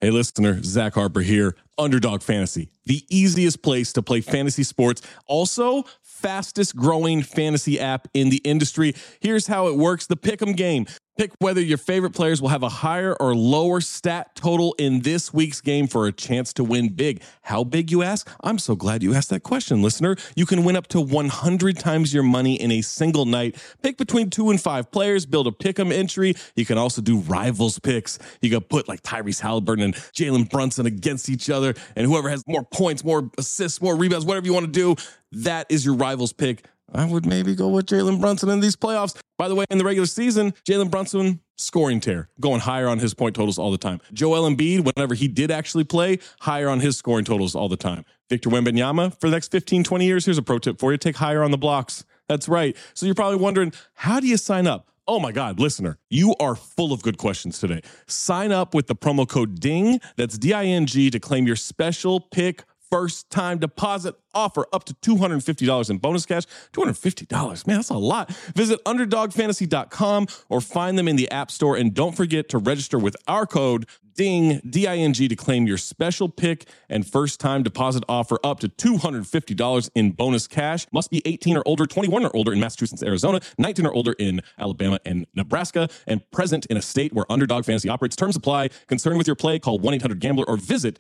Hey, listener, Zach Harper here. Underdog Fantasy, the easiest place to play fantasy sports. Also, fastest growing fantasy app in the industry. Here's how it works. The Pick'em game. Pick whether your favorite players will have a higher or lower stat total in this week's game for a chance to win big. How big, you ask? I'm so glad you asked that question, listener. You can win up to 100 times your money in a single night. Pick between 2 and 5 players, build a Pick'em entry. You can also do rivals picks. You can put like Tyrese Halliburton and Jalen Brunson against each other, and whoever has more points, more assists, more rebounds, whatever you want to do, that is your rivals pick. I would maybe go with Jalen Brunson in these playoffs. By the way, in the regular season, Jalen Brunson, scoring tear, going higher on his point totals all the time. Joel Embiid, whenever he did actually play, higher on his scoring totals all the time. Victor Wembanyama, for the next 15, 20 years, here's a pro tip for you. Take higher on the blocks. That's right. So you're probably wondering, how do you sign up? Oh my God, listener, you are full of good questions today. Sign up with the promo code DING, that's D-I-N-G, to claim your special pick first time deposit offer up to $250 in bonus cash. $250, man, that's a lot. Visit underdogfantasy.com or find them in the App Store. And don't forget to register with our code DING, D-I-N-G, to claim your special pick and first time deposit offer up to $250 in bonus cash. Must be 18 or older, 21 or older in Massachusetts, Arizona, 19 or older in Alabama and Nebraska, and present in a state where Underdog Fantasy operates. Terms apply. Concerned with your play, call 1-800-GAMBLER or visit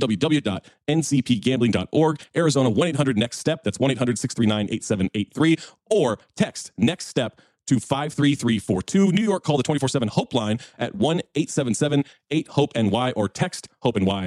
www.ncpgambling.org. Arizona, 1-800-NEXT-STEP. That's 1-800-639-8783. Or text NEXT STEP to 53342. New York, call the 24/7 Hope line at 1-877-8-HOPE-NY or text HOPE-NY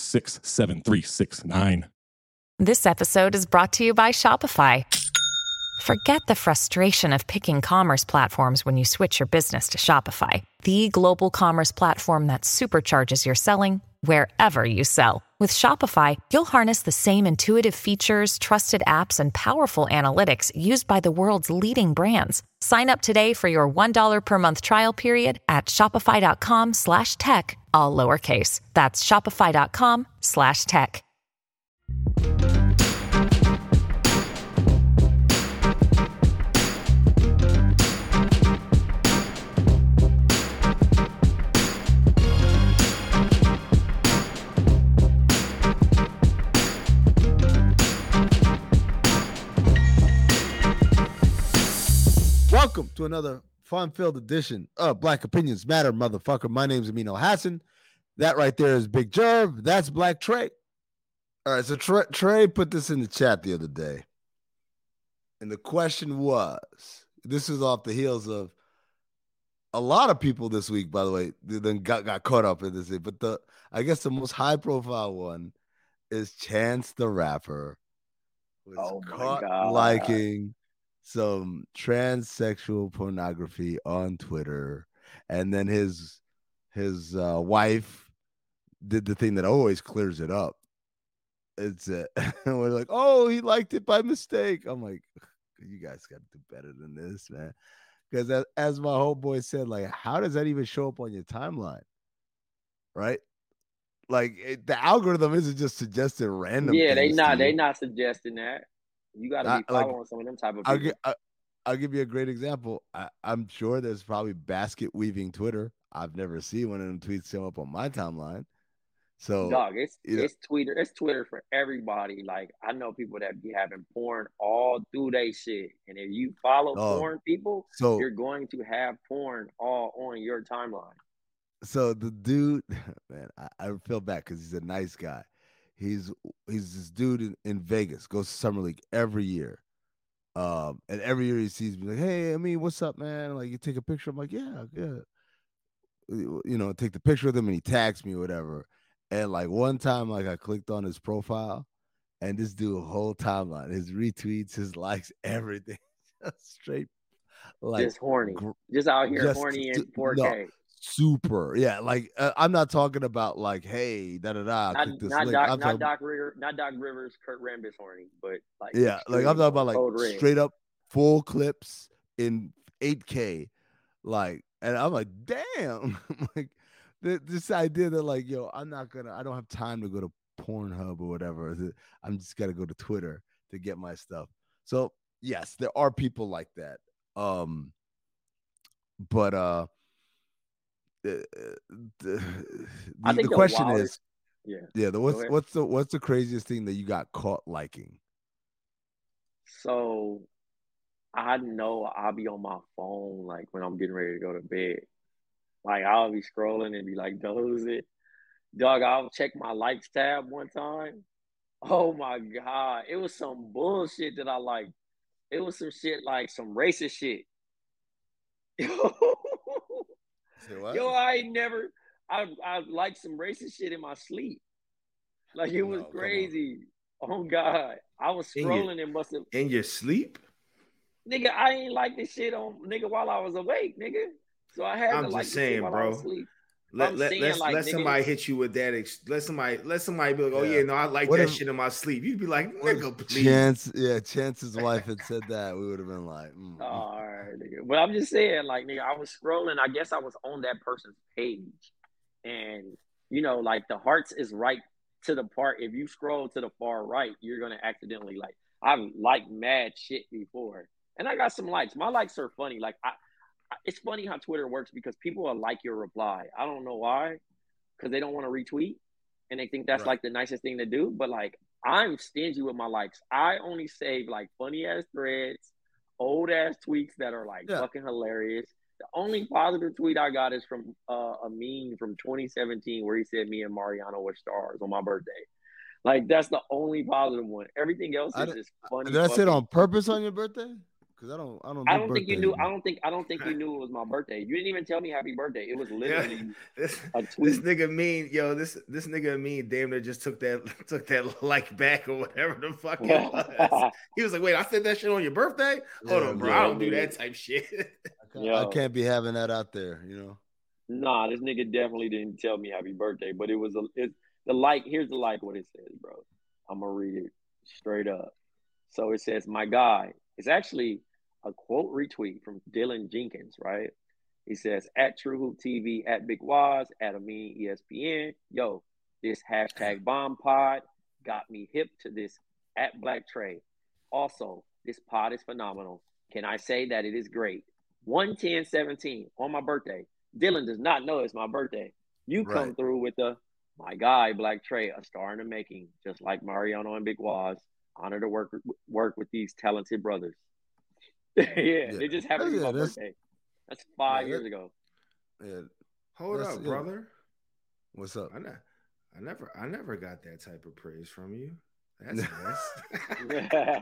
467-369. This episode is brought to you by Shopify. Forget the frustration of picking commerce platforms when you switch your business to Shopify, the global commerce platform that supercharges your selling wherever you sell. With Shopify, you'll harness the same intuitive features, trusted apps, and powerful analytics used by the world's leading brands. Sign up today for your $1 per month trial period at shopify.com/tech, all lowercase. That's shopify.com/tech. Welcome to another fun-filled edition of Black Opinions Matter, motherfucker. My name's Amin Hassan. That right there is Big Jerv. That's Black Trey. All right, so Trey put this in the chat the other day. And the question was, this is off the heels of a lot of people this week, by the way, then got caught up in this. But I guess the most high-profile one is Chance the Rapper was caught liking some transsexual pornography on Twitter, and then his wife did the thing that always clears it up. It's we're like, oh, he liked it by mistake. I'm like, you guys got to do better than this, man. Because as my homeboy said, like, how does that even show up on your timeline, right? Like the algorithm isn't just suggesting random. Yeah, they not suggesting that. You got to be following some of them type of people. I'll give you a great example. I'm sure there's probably basket weaving Twitter. I've never seen one of them tweets come up on my timeline. So, dog, it's Twitter. It's Twitter for everybody. Like, I know people that be having porn all through they shit, and if you follow porn people, you're going to have porn all on your timeline. So the dude, man, I feel bad because he's a nice guy. He's this dude in Vegas, goes to Summer League every year. And every year he sees me like, hey, I mean, what's up, man? Like, you take a picture. I'm like, yeah. You know, take the picture with him and he tags me or whatever. And like one time, like I clicked on his profile and this dude whole timeline, his retweets, his likes, everything. Just straight like just horny. Just out here horny in 4K. No, super. Yeah, like I'm not talking about like, hey, da-da-da. Not Doc Rivers, Kurt Rambis horny, but like yeah, like I'm talking about like straight up full clips in 8K. Like, and I'm like, damn. Like this idea that like, yo, I don't have time to go to Pornhub or whatever. I'm just gotta go to Twitter to get my stuff. So yes, there are people like that. But the question is, what's the craziest thing that you got caught liking? So I know I'll be on my phone like when I'm getting ready to go to bed. Like I'll be scrolling and be like, dozing. Dog, I'll check my likes tab one time. Oh my God. It was some bullshit that I liked. It was some shit like some racist shit. Yo, I liked some racist shit in my sleep. Like it was crazy. Oh God. I was scrolling and must have in your sleep? Nigga, I ain't like this shit on nigga while I was awake, nigga. So I had to like this shit while I was asleep. Let somebody hit you with that. Let somebody be like, oh yeah, no, I like that shit in my sleep. You'd be like, nigga, please. Chance's wife had said that. We would have been like, oh, all right, nigga. But I'm just saying, like, nigga, I was scrolling. I guess I was on that person's page, and you know, like the hearts is right to the part. If you scroll to the far right, you're gonna accidentally like. I've liked mad shit before, and I got some likes. My likes are funny. Like it's funny how Twitter works because people will like your reply. I don't know why, because they don't want to retweet and they think that's like the nicest thing to do. But like, I'm stingy with my likes. I only save like funny ass threads, old ass tweets that are like fucking hilarious. The only positive tweet I got is from a meme from 2017 where he said me and Mariano were stars on my birthday. Like that's the only positive one. Everything else is just funny. Did I say it on purpose on your birthday? Because I don't think you knew. I don't think you knew it was my birthday. You didn't even tell me happy birthday. It was literally a tweet. This nigga mean, this nigga mean damn near just took that like back or whatever the fuck it was. He was like, wait, I said that shit on your birthday? Hold on, bro. I don't do that type shit. I can't be having that out there, you know. Nah, this nigga definitely didn't tell me happy birthday, but it was the like. Here's the like what it says, bro. I'm gonna read it straight up. So it says, my guy. It's actually a quote retweet from Dylan Jenkins, right? He says, at True Hoop TV, at Big Waz, at Amin ESPN. Yo, this hashtag bomb pod got me hip to this at Black Trey. Also, this pod is phenomenal. Can I say that it is great? 1/10/17 on my birthday. Dylan does not know it's my birthday. You come through with my guy, Black Trey, a star in the making, just like Mariano and Big Waz. Honor to work with these talented brothers. They just happened to be my birthday. That's 5 years ago. Yeah. Hold up, brother. What's up? I never got that type of praise from you. That's nice.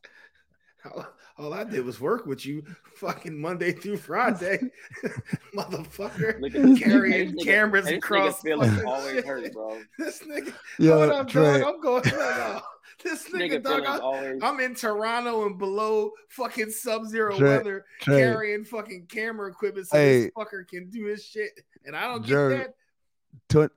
All I did was work with you fucking Monday through Friday, motherfucker. Carrying cameras across. This nigga feelings always hurt, bro. This nigga. Hold up, dog. I'm going right. This nigga, dog, I'm in Toronto and below fucking sub-zero weather, carrying fucking camera equipment so this fucker can do his shit, and I don't get that.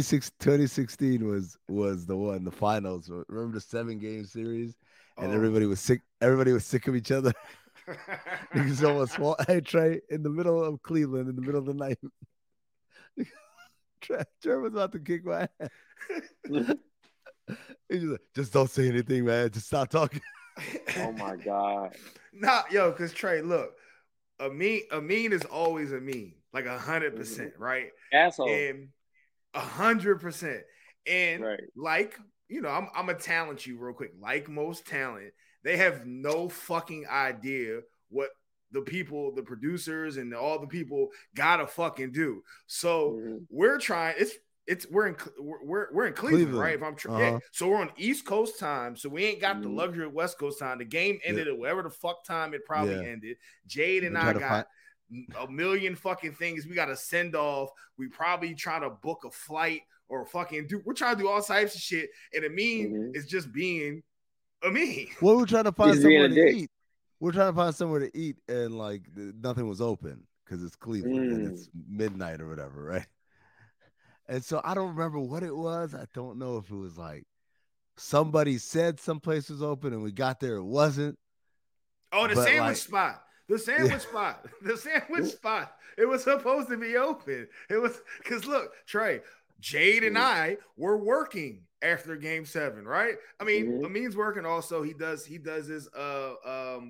2016 was the one, the finals. Remember the 7-game series, and everybody was sick. Everybody was sick of each other. Niggas almost small. Hey Trey, in the middle of Cleveland, in the middle of the night, Trey was about to kick my ass. He's just like, just don't say anything, man. Just stop talking. Oh my God. Nah, because Trey, look, Amin is always Amin, like 100%, right? Asshole. And 100%. And like, I'm gonna talent you real quick. Like most talent, they have no fucking idea what the people, the producers, and all the people gotta fucking do. So we're trying. We're in Cleveland, right? If I'm so we're on East Coast time, so we ain't got the luxury of West Coast time. The game ended at whatever the fuck time it probably ended. Jade and I got a million fucking things we got to send off. We probably try to book a flight or fucking we're trying to do all types of shit, and Amin is just being Amin. Well, we're trying to find somewhere to eat. We're trying to find somewhere to eat, and like nothing was open because it's Cleveland and it's midnight or whatever, right? And so I don't remember what it was. I don't know if it was like somebody said some place was open and we got there, it wasn't. Oh, the sandwich spot. The sandwich spot. The sandwich spot. It was supposed to be open. It was because look, Trey, Jade and I were working after game 7, right? I mean, Amin's working also. He does his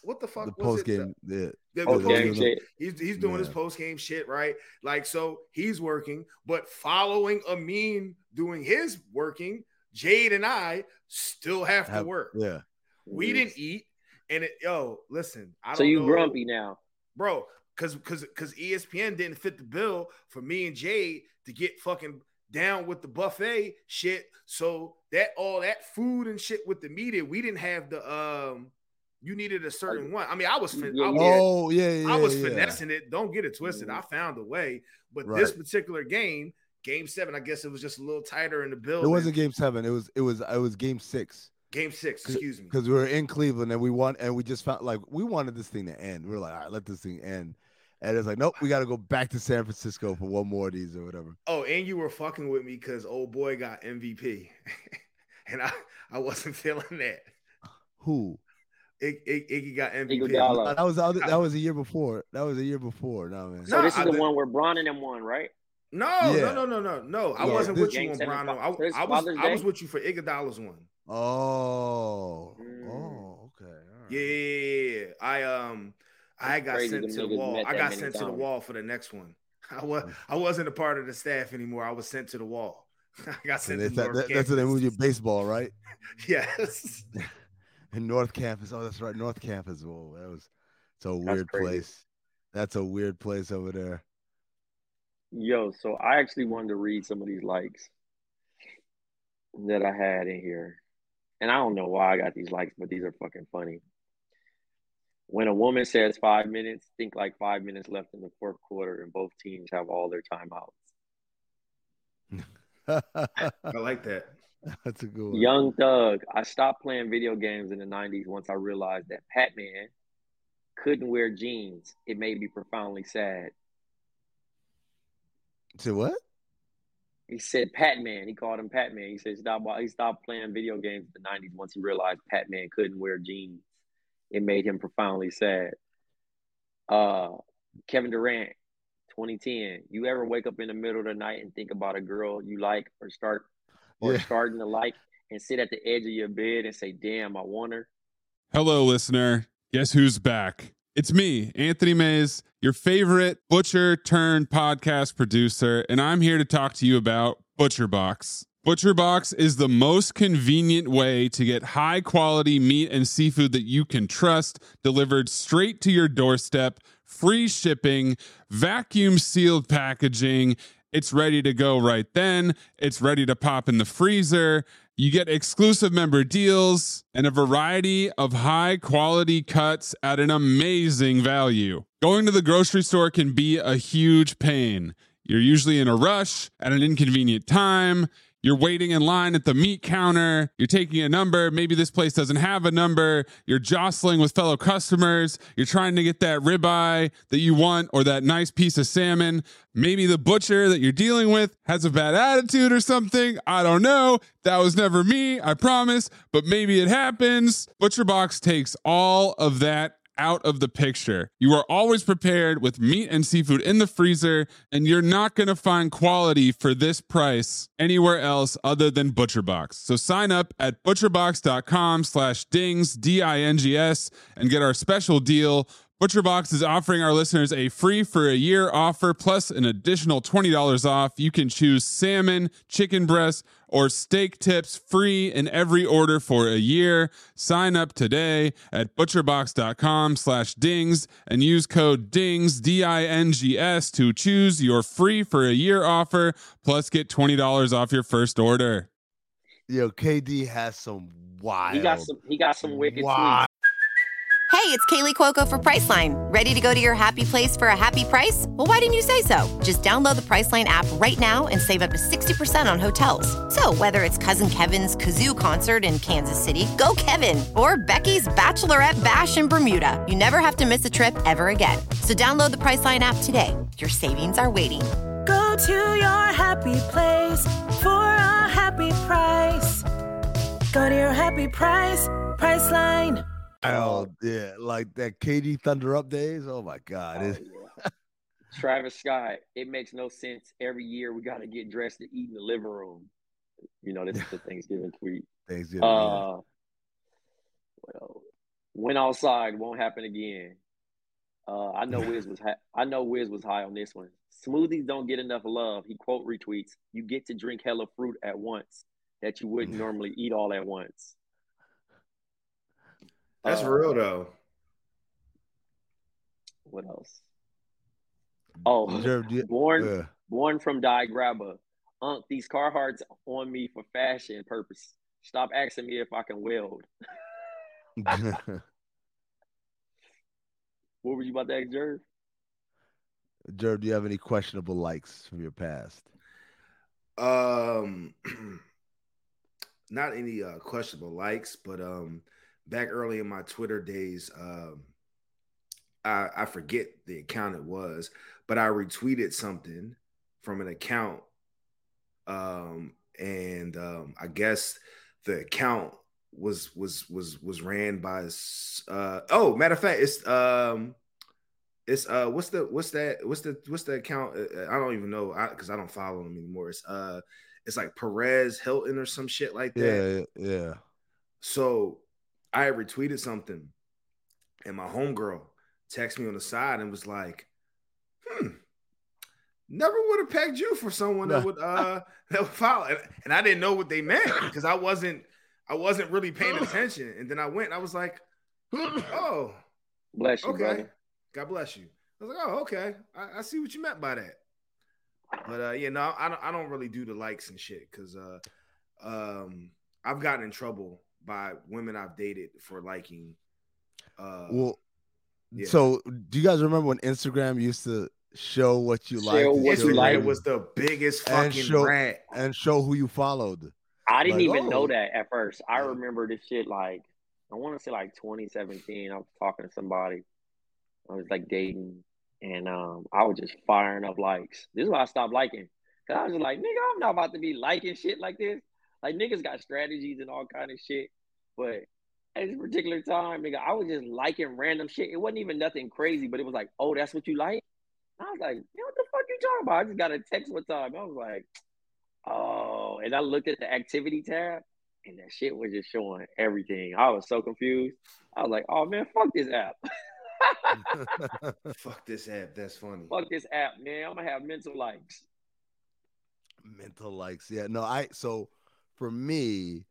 what the fuck the was post game? The post game shit. He's doing his post game shit, right? Like, so he's working, but following Amin doing his working, Jade and I still have to work. Yeah, we didn't eat, and listen, I don't. So you know, grumpy now, bro? Because ESPN didn't fit the bill for me and Jade to get fucking down with the buffet shit. So that all that food and shit with the media, we didn't have the you needed a certain one. I mean, I was finessing it. Don't get it twisted. I found a way. But this particular game 7, I guess it was just a little tighter in the building. It wasn't game 7. It was game 6. Game 6, excuse me. Because we were in Cleveland and we won, and we just felt like we wanted this thing to end. We were like, all right, let this thing end. And it's like, nope, we got to go back to San Francisco for one more of these or whatever. Oh, and you were fucking with me because old boy got MVP. And I wasn't feeling that. Who? Iggy got MVP. That was a year before. No, man. So this is the one where Bron and them won, right? No. I wasn't with you on Bron. I was with you for Iguodala's one. Oh, okay. Right. Yeah. I got sent to the wall. I got sent to the wall for the next one. I wasn't a part of the staff anymore. I was sent to the wall. I got sent to North Campus. That's when they moved your baseball, right? Yes. In North Campus. Oh, that's right. North Campus. Whoa, it's a weird place. That's a weird place over there. Yo, so I actually wanted to read some of these likes that I had in here. And I don't know why I got these likes, but these are fucking funny. When a woman says 5 minutes, think like 5 minutes left in the fourth quarter and both teams have all their timeouts. I like that. That's a good one. Young Thug, I stopped playing video games in the 90s once I realized that Pac-Man couldn't wear jeans. It made me profoundly sad. Say what? He said Pac-Man. He called him Pac-Man. He said he stopped playing video games in the 90s once he realized Pac-Man couldn't wear jeans. It made him profoundly sad. Kevin Durant, 2010. You ever wake up in the middle of the night and think about a girl you like or starting to like and sit at the edge of your bed and say, damn, I want her? Hello, listener. Guess who's back? It's me, Anthony Mays, your favorite butcher turned podcast producer, and I'm here to talk to you about ButcherBox. ButcherBox is the most convenient way to get high-quality meat and seafood that you can trust, delivered straight to your doorstep, free shipping, vacuum-sealed packaging. It's ready to go right then. It's ready to pop in the freezer. You get exclusive member deals and a variety of high-quality cuts at an amazing value. Going to the grocery store can be a huge pain. You're usually in a rush at an inconvenient time. You're waiting in line at the meat counter. You're taking a number. Maybe this place doesn't have a number. You're jostling with fellow customers. You're trying to get that ribeye that you want or that nice piece of salmon. Maybe the butcher that you're dealing with has a bad attitude or something. I don't know. That was never me, I promise. But maybe it happens. ButcherBox takes all of that out of the picture. You are always prepared with meat and seafood in the freezer, and you're not going to find quality for this price anywhere else other than ButcherBox. So sign up at butcherbox.com/dings, D-I-N-G-S, and get our special deal. ButcherBox is offering our listeners a free for a year offer plus an additional $20 off. You can choose salmon, chicken breast, or steak tips free in every order for a year. Sign up today at butcherbox.com/dings and use code DINGS, D-I-N-G-S, to choose your free for a year offer plus get $20 off your first order. Yo, KD has some wild. He got some wicked tweets. Hey, it's Kaylee Cuoco for Priceline. Ready to go to your happy place for a happy price? Well, why didn't you say so? Just download the Priceline app right now and save up to 60% on hotels. So whether it's Cousin Kevin's Kazoo Concert in Kansas City, go Kevin, or Becky's Bachelorette Bash in Bermuda, you never have to miss a trip ever again. So download the Priceline app today. Your savings are waiting. Go to your happy place for a happy price. Go to your happy price, Priceline. Oh, yeah, like that KD Thunder Up days. Oh, my God. Yeah. Travis Scott, it makes no sense. Every year we got to get dressed to eat in the living room. You know, this is the Thanksgiving tweet. Thanksgiving. Well, Went outside, won't happen again. I know Wiz was high on this one. Smoothies don't get enough love. He quote retweets, "You get to drink hella fruit at once that you wouldn't normally eat all at once." That's real though. What else? Oh, born from Die Grabber. These Carhartts on me for fashion purpose. Stop asking me if I can weld. What were you about to ask, Jerv? Jerv, do you have any questionable likes from your past? Not any questionable likes, but back early in my Twitter days, I forget the account it was, but I retweeted something from an account, and I guess the account was ran by matter of fact, it's what's the account? I don't even know because I don't follow him anymore. It's like Perez Hilton or some shit like that. Yeah. So I had retweeted something, and my homegirl texted me on the side and was like, never would have pegged you for someone that would follow. And I didn't know what they meant because I wasn't really paying attention. And then I went and I was like, oh, bless you, okay. brother. God bless you. I was like, oh, okay. I see what you meant by that. But I don't really do the likes and shit because I've gotten in trouble by women I've dated for liking. So do you guys remember when Instagram used to show what you liked? Instagram was the biggest fucking rat. And show who you followed. I didn't even know that at first. I remember this shit like, I want to say like 2017. I was talking to somebody. I was like dating, and I was just firing up likes. This is why I stopped liking. Cause I was just like, nigga, I'm not about to be liking shit like this. Like niggas got strategies and all kind of shit. But at this particular time, nigga, I was just liking random shit. It wasn't even nothing crazy, but it was like, oh, that's what you like? I was like, what the fuck you talking about? I just got a text one time. I was like, oh, and I looked at the activity tab, and that shit was just showing everything. I was so confused. I was like, oh man, fuck this app. Fuck this app. That's funny. Fuck this app, man. I'm gonna have mental likes. Mental likes, yeah. No, so for me,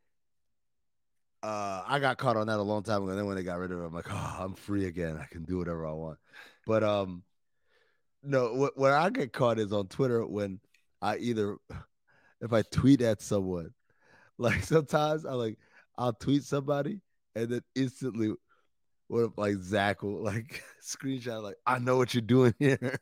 I got caught on that a long time ago. And then when they got rid of it, I'm like, oh, I'm free again. I can do whatever I want. But no, where I get caught is on Twitter when if I tweet at someone, like sometimes I'll tweet somebody and then instantly, what if like Zach will like screenshot like, I know what you're doing here.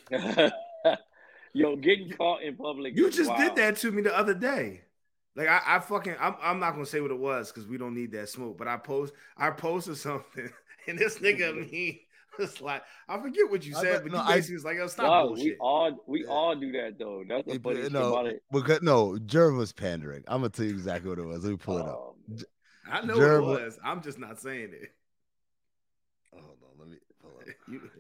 Yo, getting caught in public. You just did that to me the other day. Like I'm not gonna say what it was because we don't need that smoke. But I posted something, and this nigga me was like, I forget what you said, but you basically was like, "Oh, stop bullshit." We all do that though. That's the funny thing about it. Because Jerv was pandering. I'm gonna tell you exactly what it was. Let me pull it up. I know what it was. I'm just not saying it. Hold on, let me pull up.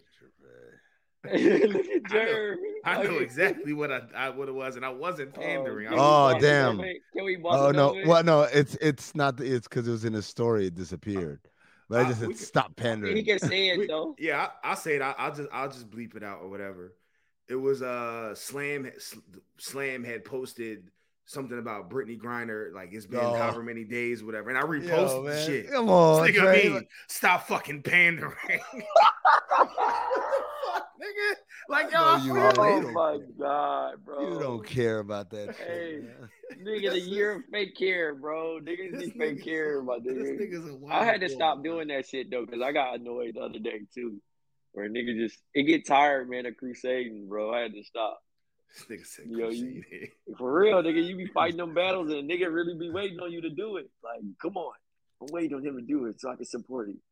Look at Jerv. I know exactly what it was, and I wasn't pandering. Damn! Can we no, it's not. It's because it was in his story. It disappeared. But I just said stop pandering. He can say it though. Yeah, I'll say it. I'll just bleep it out or whatever. It was Slam had posted something about Brittany Griner, like it's been however many days, whatever, and I reposted the shit. Come on, nigga, stop fucking pandering. Nigga, like oh my god, bro! You don't care about that shit, nigga. The year of fake care, bro. Niggas be fake care, my nigga. I had to stop doing that shit though, because I got annoyed the other day too, where nigga it get tired, man, of crusading, bro. I had to stop. This nigga said crusading. For real, nigga, you be fighting them battles, and a nigga really be waiting on you to do it. Like, come on, I'm waiting on him to do it so I can support you.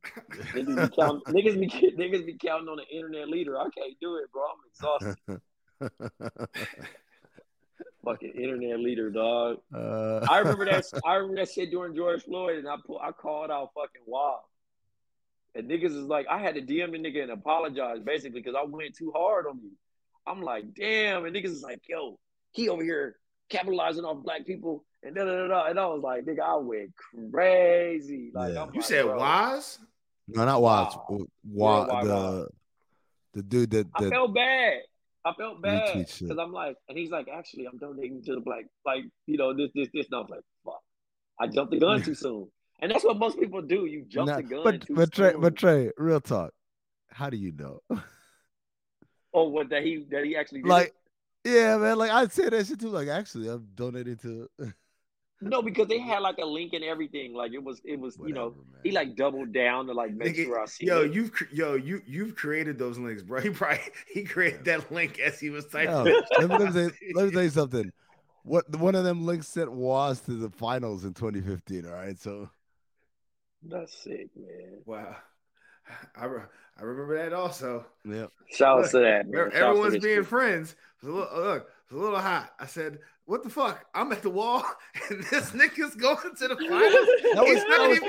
Niggas be counting on the internet leader. I can't do it, bro. I'm exhausted. Fucking internet leader, dog. I remember that shit during George Floyd, and I called out fucking Wild. And niggas is like, I had to DM the nigga and apologize basically because I went too hard on you. I'm like, damn. And niggas is like, yo, he over here capitalizing off black people and da da da. And I was like, nigga, I went crazy. Like, you like, said Waz? No, not Waz. Wow. The dude that I felt bad. Because I'm like, and he's like, actually, I'm donating to the black, like, you know, this. And I was like, fuck, I jumped the gun too soon. And that's what most people do. You jump the gun too soon. But Trey, real talk. How do you know? Oh, what that he actually did? Like, yeah, man. Like I'd say that shit too. Like, actually, I'm donating to. No, because they had like a link and everything. Like it was. Whatever, you know, man. He like doubled down to like make sure I see. You've created those links, bro. He created that link as he was typing. Let me tell you something. One of them links sent Waz to the finals in 2015. All right, so that's sick, man. Wow. I remember that also. Yeah. Shout out to that, man. Everyone's being friends. It was a little hot. I said, what the fuck? I'm at the wall and this nigga's going to the finals. He's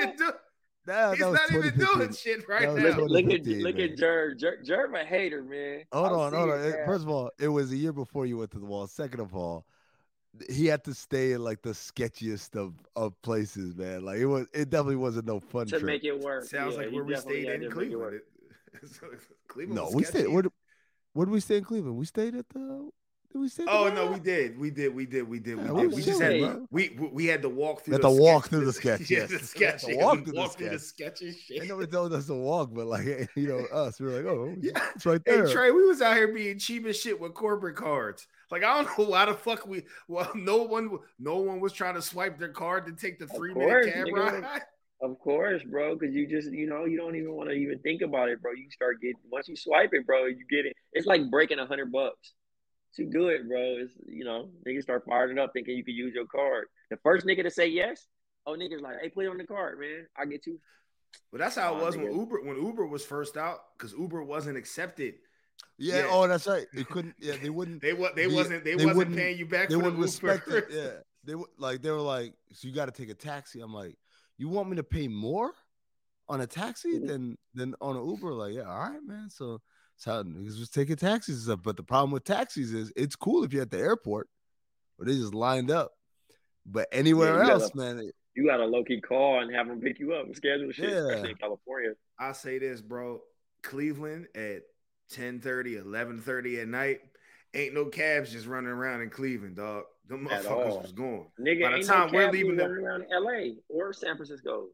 not even doing shit right now. Look at Jerv. Jerv a hater, man. Hold on. First of all, it was a year before you went to the wall. Second of all, he had to stay in like the sketchiest of places, man. Like it definitely wasn't no fun to trip. Make it work. Sounds like where we stayed in Cleveland. Cleveland. No, we stayed. Where did we stay in Cleveland? We stayed at the. Did we stay? Oh no, we did. We just had we had to walk through. The walk through the sketch. Yes, the sketch. Walk through the sketch and shit. Ain't nobody told us to walk, but like you know us, we were like, oh, yeah, it's right there. Hey Trey, we was out here being cheap as shit with corporate cards. Like I don't know why the fuck no one was trying to swipe their card to take the 3-minute cab ride. Of course, bro, because you just you don't even want to even think about it, bro. You start getting once you swipe it, bro, you get it. It's like breaking $100. Too good, bro. It's niggas start firing up thinking you can use your card. The first nigga to say yes, niggas like, hey, put it on the card, man. I get you. But that's how it was when Uber was first out, because Uber wasn't accepted. Yeah. Oh, that's right. They couldn't. Yeah, they wouldn't. They wasn't paying you back. They wouldn't respect it. Yeah. They were like, so you got to take a taxi. I'm like, you want me to pay more on a taxi than on an Uber? Like, yeah, all right, man. So how niggas was taking taxis and stuff. But the problem with taxis is it's cool if you're at the airport, but they just lined up. But anywhere else, man, you got a low-key call and have them pick you up and schedule shit, especially in California. I say this, bro. Cleveland at 10:30, 11:30 at night, ain't no cabs just running around in Cleveland, dog. Them motherfuckers was going. Nigga, by the time we're leaving around LA or San Francisco.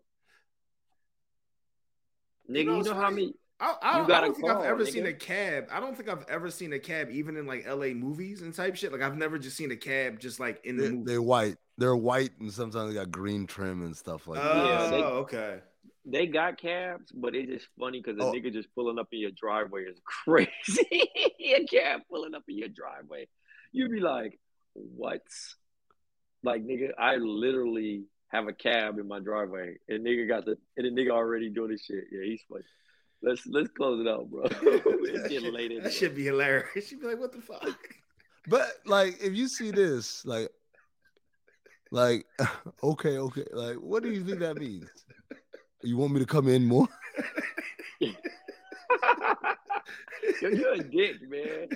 Nigga, you know how many I don't think I've ever seen a cab. I don't think I've ever seen a cab, even in like LA movies and type shit. Like I've never just seen a cab just like in the movie. They're white. They're white, and sometimes they got green trim and stuff like that. Oh, okay. They got cabs, but it's just funny because the nigga just pulling up in your driveway is crazy. A cab pulling up in your driveway, you'd be like, "What?" Like, nigga, I literally have a cab in my driveway, and the nigga already doing this shit. Yeah, he's funny. Let's close it out, bro. It's getting late. That should be hilarious. She'd be like, "What the fuck?" But like, if you see this, like, okay, like, what do you think that means? You want me to come in more? You're a dick, man.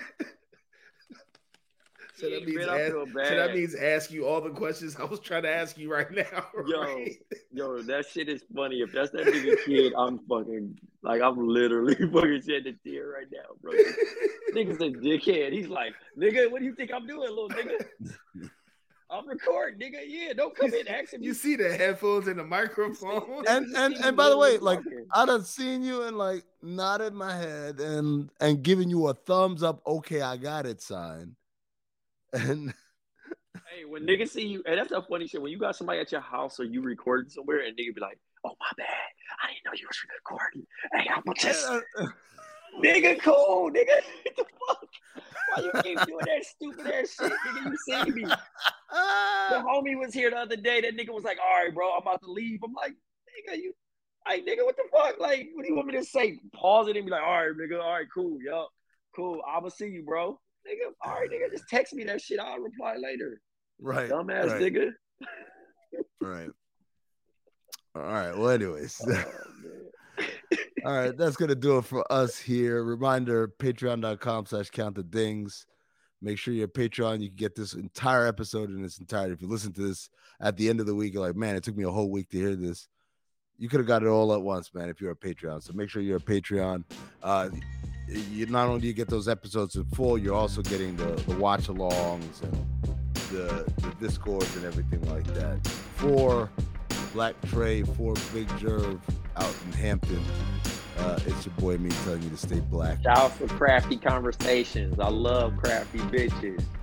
So that means ask you all the questions I was trying to ask you right now. Right? Yo, that shit is funny. If that's that nigga kid, I'm literally fucking shedding a tear right now, bro. Nigga's a dickhead. He's like, nigga, what do you think I'm doing, little nigga? I'm recording, nigga. Yeah, don't come in asking me. You see the headphones and the microphone. And by the way, like, I done seen you and like nodded my head and giving you a thumbs up. Okay, I got it sign. And hey, when niggas see you, and that's a funny shit. When you got somebody at your house or you recording somewhere, and nigga be like, "Oh my bad, I didn't know you was recording." Hey, I'm just nigga, cool, nigga. What the fuck? Why you keep doing that stupid ass shit, nigga? You see me? The homie was here the other day. That nigga was like, "All right, bro, I'm about to leave." I'm like, nigga, what the fuck? Like, what do you want me to say? Pause it and be like, "All right, nigga, all right, cool, yup, cool. I'ma see you, bro." Nigga, all right, nigga, just text me that shit. I'll reply later. Right. Dumbass right. nigga. Right. All right. Well, anyways. All right. That's going to do it for us here. Reminder, patreon.com/countthedings. Make sure you're a Patreon. You can get this entire episode in its entirety. If you listen to this at the end of the week, you're like, man, it took me a whole week to hear this. You could have got it all at once, man, if you're a Patreon. So make sure you're a Patreon. You not only do you get those episodes in full, you're also getting the watch-alongs and the Discords and everything like that. For Black Trey, for Big Jerv out in Hampton, it's your boy me telling you to stay black. Shout out for Crafty Conversations. I love crafty bitches.